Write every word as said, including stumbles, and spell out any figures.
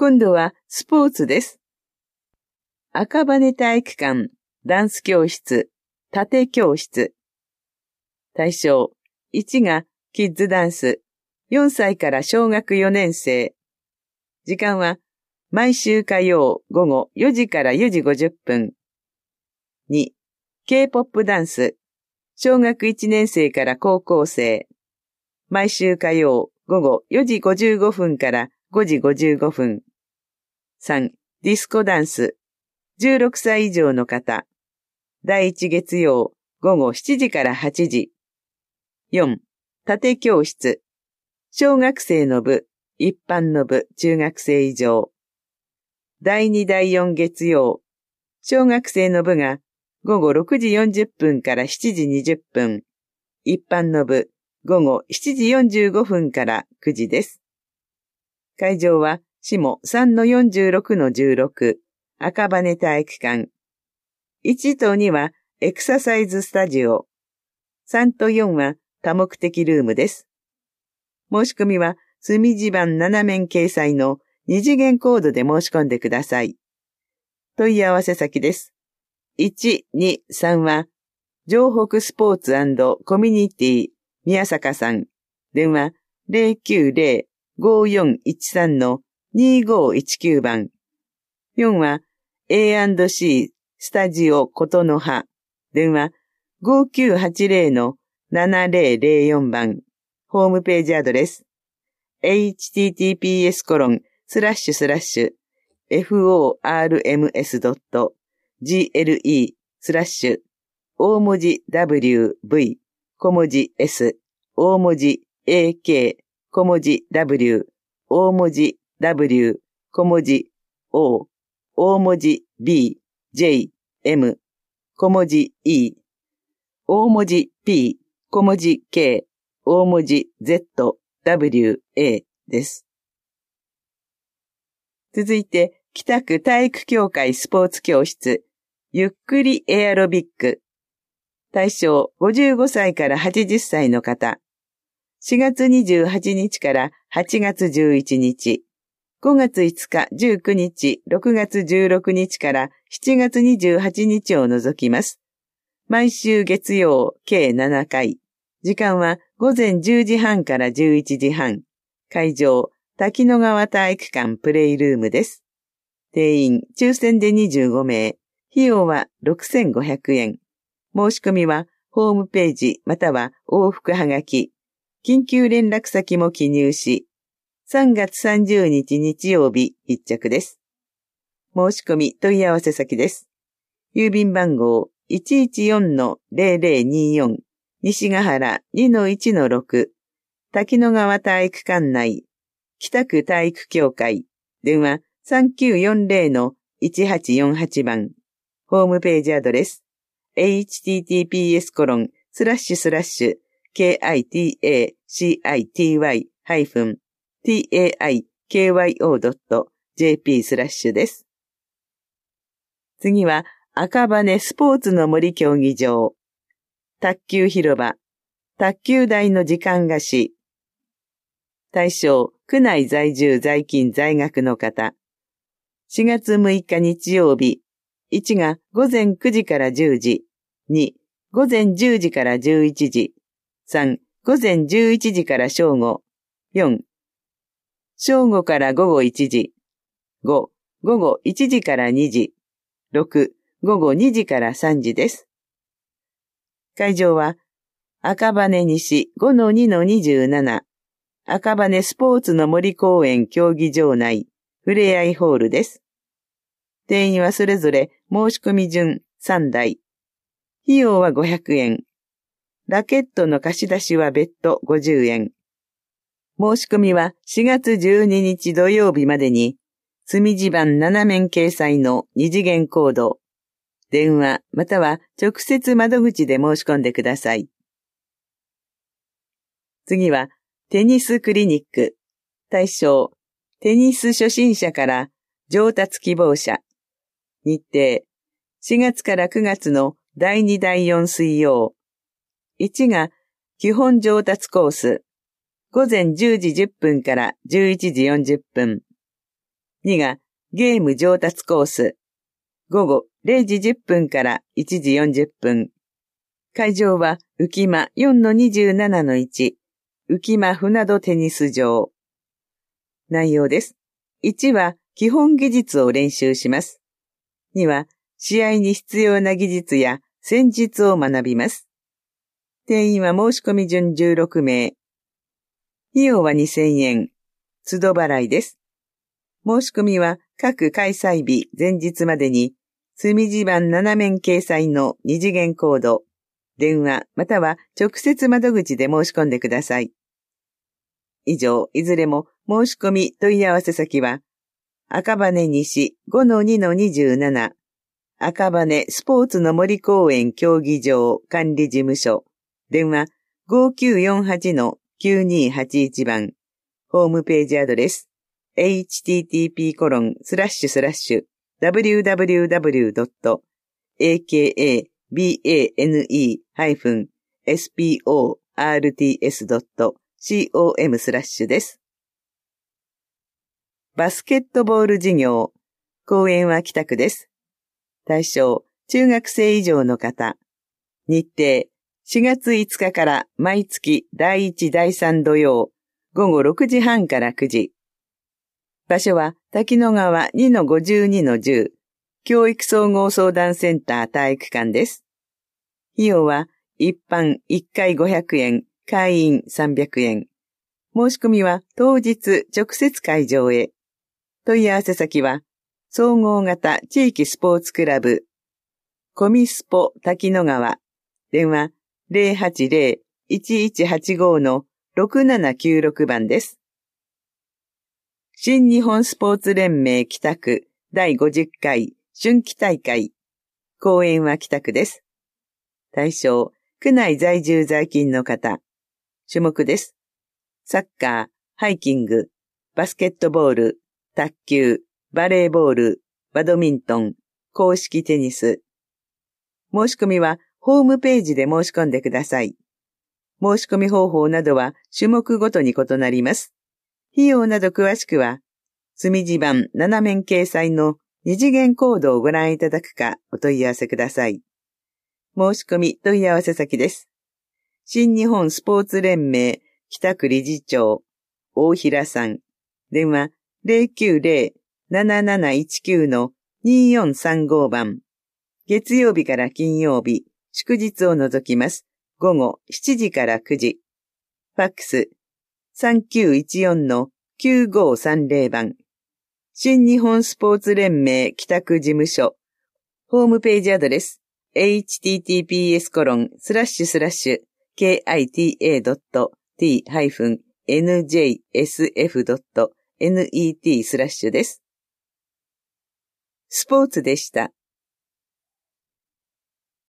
今度はスポーツです。赤羽体育館、ダンス教室、盾教室。対象、いちがキッズダンス、よんさいから小学よねん生。時間は毎週火曜午後よじからよじごじゅっぷん。に、K-ポップ ダンス、小学いちねん生から高校生。毎週火曜午後よじごじゅうごふんからごじごじゅうごふん。さん、ディスコダンス、じゅうろくさい以上の方。だいいち月曜午後しちじからはちじ。よん、盾教室、小学生の部、一般の部、中学生以上。だいにだいよん月曜、小学生の部が午後ろくじよんじゅっぷんからしちじにじゅっぷん。一般の部、午後しちじよんじゅうごふんからくじです。会場は下 さんのよんじゅうろくのじゅうろく、赤羽体育館。いちとにはエクササイズスタジオ。さんとよんは多目的ルームです。申し込みは隅地版なな面掲載の二次元コードで申し込んでください。問い合わせ先です。いち、に、さんは、城北スポーツ&コミュニティ宮坂さん。電話 ゼロきゅうゼロ ごよんいちさん のにごいちきゅう番。よんは エーアンドシー スタジオことの葉。電話ごきゅうはちゼロのななゼロゼロよん番。ホームページアドレス エイチティーティーピーエスコロンスラッシュスラッシュエフオーアールエムエスドットジーエルイー スラッシュ大文字 ダブリューブイ 小文字 S 大文字 エーケー 小文字 ダブリュー 大文字 ダブリュー 小文字 O 大文字 B J M 小文字 E 大文字 P 小文字 K 大文字 Zダブリューエー です。続いて北区体育協会スポーツ教室ゆっくりエアロビック。対象ごじゅうごさいからはちじゅっさいの方。しがつにじゅうはちにちからはちがつじゅういちにち。ごがついつか、じゅうくにち、ろくがつじゅうろくにちからしちがつにじゅうはちにちを除きます。毎週月曜計ななかい。時間は午前じゅうじはんからじゅういちじはん。会場、滝野川体育館プレイルームです。定員、抽選でにじゅうごめい。費用はろくせんごひゃくえん。申し込みはホームページまたは往復はがき。緊急連絡先も記入し、さんがつさんじゅうにち日曜日必着です。申し込み問い合わせ先です。郵便番号 いちいちよんのゼロゼロによん 西ヶ原 にのいちのろく 滝野川体育館内北区体育協会電話さんきゅうよんゼロのいちはちよんはち番。ホームページアドレス エイチティーティーピーエスコロンスラッシュスラッシュ ケーアイティーエーシーアイティーワイ ハイフン ティーエーアイケーワイオードットジェーピー スラッシュです。次は赤羽スポーツの森競技場。卓球広場。卓球台の時間貸し。対象、区内在住在勤在学の方。しがつむいか日曜日。いちが午前くじからじゅうじ。に、午前じゅうじからじゅういちじ。さん、午前じゅういちじから正午。よん、正午から午後いちじ。ご、午後いちじからにじ。ろく、午後にじからさんじです。会場は赤羽西 ごのにのにじゅうなな 赤羽スポーツの森公園競技場内ふれあいホールです。定員はそれぞれ申し込み順さんだい。費用はごひゃくえん。ラケットの貸し出しは別途ごじゅうえん。申し込みはしがつじゅうににち土曜日までに、隅地版なな面掲載の二次元コード、電話または直接窓口で申し込んでください。次はテニスクリニック。対象、テニス初心者から上達希望者。日程、しがつからくがつのだいにだいよん水曜。いちが基本上達コース。午前じゅうじじゅっぷんからじゅういちじよんじゅっぷん。 にがゲーム上達コース。午後れいじじゅっぷんからいちじよんじゅっぷん。会場は浮間 よんのにじゅうななのいち、浮間船戸テニス場。内容です。いちは基本技術を練習します。には試合に必要な技術や戦術を学びます。定員は申し込み順じゅうろくめい。費用はにせんえん。都度払いです。申し込みは各開催日前日までに、墨字版ななめん掲載の二次元コード、電話または直接窓口で申し込んでください。以上、いずれも申し込み問い合わせ先は、赤羽西 ごのにのにじゅうなな、赤羽スポーツの森公園競技場管理事務所、電話 ごきゅうよんはちのきゅうにはちいち 番、ホームページアドレス、エイチティーティーピーコロンスラッシュスラッシュダブリューダブリューダブリュードットエーケーエービーエーエヌイーエスポーツエスドットコム スラッシュです。バスケットボール事業。公園は北区です。対象、中学生以上の方。日程、しがついつかから毎月だいいちだいさん土曜、午後ろくじはんからくじ。場所は滝野川 にのごじゅうにのじゅう、教育総合相談センター体育館です。費用は一般いっかいごひゃくえん、会員さんびゃくえん。申し込みは当日直接会場へ。問い合わせ先は、総合型地域スポーツクラブ、コミスポ滝野川、電話 ゼロはちゼロ いちいちはちご のろくななきゅうろく 番です。新日本スポーツ連盟北区だいごじゅっかい春季大会。公演は北区です。対象、区内在住在勤の方。種目です。サッカー、ハイキング、バスケットボール、卓球、バレーボール、バドミントン、公式テニス。申し込みはホームページで申し込んでください。申し込み方法などは種目ごとに異なります。費用など詳しくは、墨字版ななめん掲載の二次元コードをご覧いただくかお問い合わせください。申し込み問い合わせ先です。新日本スポーツ連盟北区理事長、大平さん。電話ゼロきゅうゼロ なななないちきゅうのによんさんご 番。月曜日から金曜日、祝日を除きます。午後しちじからくじ。ファックスさんきゅういちよんのきゅうごさんゼロ 番。新日本スポーツ連盟北区事務所。ホームページアドレス エイチティーティーピーエスコロンスラッシュスラッシュ ケーアイティーエードットティーエヌジェイエスエフドットネット スラッシュです。スポーツでした。